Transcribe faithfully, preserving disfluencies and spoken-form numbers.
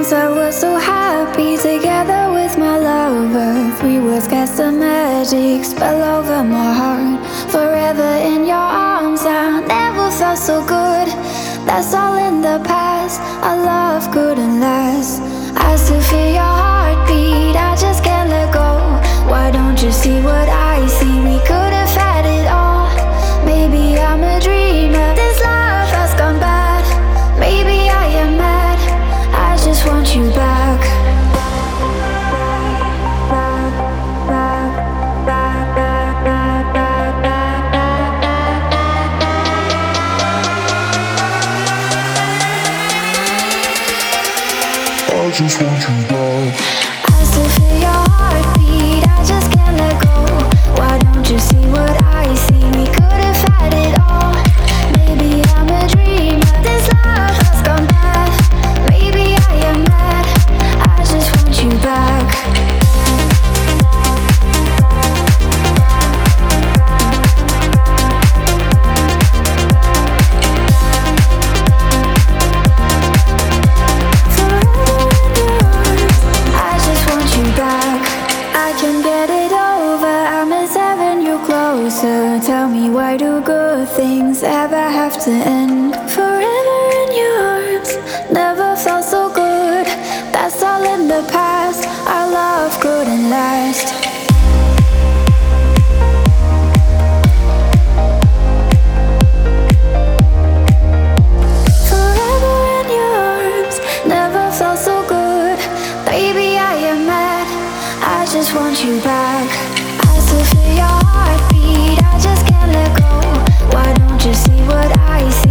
Once I was so happy together with my lover. Three words cast a magic spell over my heart. Forever in your arms, I never felt so good. That's all in the past, our love couldn't last. I still feel your heartbeat, I just can't let go. Why don't you see what I see? We could have had it all. Maybe I'm a dreamer, this love has gone bad. Maybe I am mad, I just want you back. I just want you back. I still feel your heartbeat, I just can't let go. Why don't you see what I see? We could have had it all. Maybe I'm a dreamer, this love has gone bad. Maybe I am mad, I just want you back. Tell me, why do good things ever have to end? Forever in your arms, never felt so good. That's all in the past, our love couldn't last. Forever in your arms, never felt so good. Baby, I am mad, I just want you back. I still feel your heartbeat, I just can't let go. Why don't you see what I see?